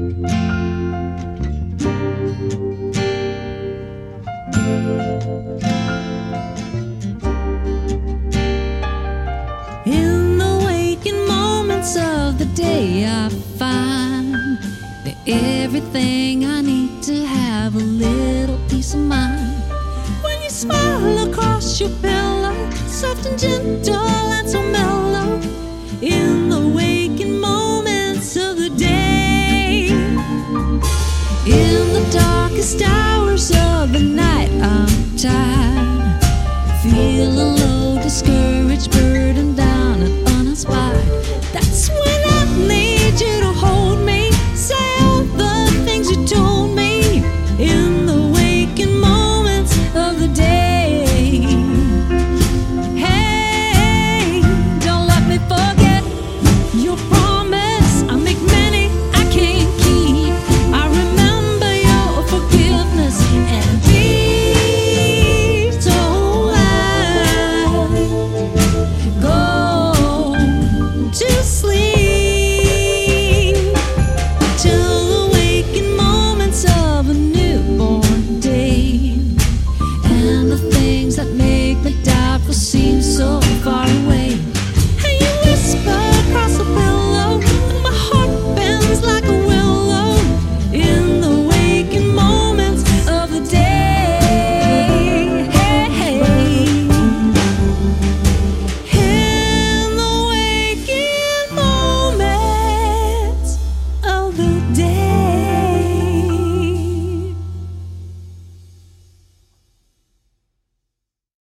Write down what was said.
In the waking moments of the day, I find that everything I need to have a little peace of mind. When you smile across your pillow, soft and gentle and so mellow, in the waking moments of the day, in the darkest hour